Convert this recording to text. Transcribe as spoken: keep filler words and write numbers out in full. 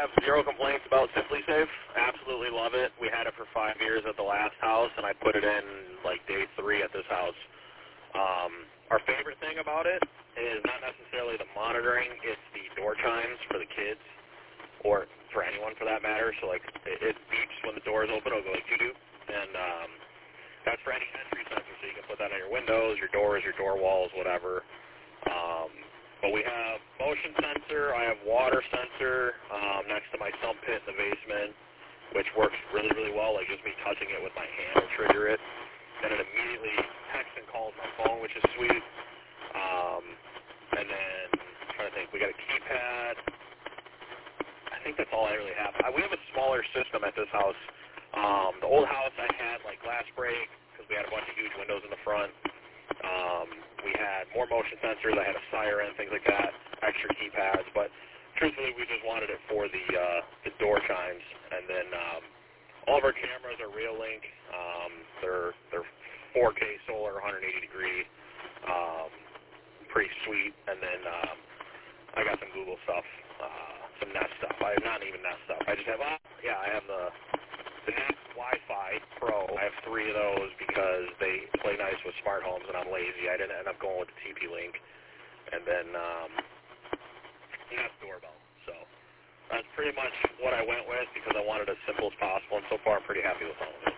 have zero complaints about SimpliSafe. Absolutely love it. We had it for five years at the last house, and I put it in like day three at this house. Um, our favorite thing about it is not necessarily the monitoring, it's the door chimes for the kids, or for anyone for that matter. So like it, it beeps when the door is open, it'll go like doo-doo, and um, that's for any entry sensor, so you can put that on your windows, your doors, your door walls, whatever. Um, but we have motion sensor, I have water sensor um, next to my sump pit in the basement, which works really, really well. Like just me touching it with my hand will trigger it. Then it immediately texts and calls my phone, which is sweet. Um, and then, I'm trying to think, we got a keypad. I think that's all I really have. I, we have a smaller system at this house. Um, the old house I had like glass break because we had a bunch of huge windows in the front. Um, we had more motion sensors. I had a siren, things like that, extra keypads. But truthfully, we just wanted it for the uh, the door chimes. And then um, all of our cameras are Reolink. Um, they're they're four K solar, one hundred eighty degree, um, pretty sweet. And then um, I got some Google stuff, uh, some Nest stuff. I not even Nest stuff. I just have uh, yeah, I have the the Nest Wi-Fi Pro. I have three of those because they play nice with smart homes, and I'm lazy. I didn't end up going with the T P-Link, and then um, Nest doorbell. So that's pretty much what I went with because I wanted as simple as possible, and so far I'm pretty happy with all of it.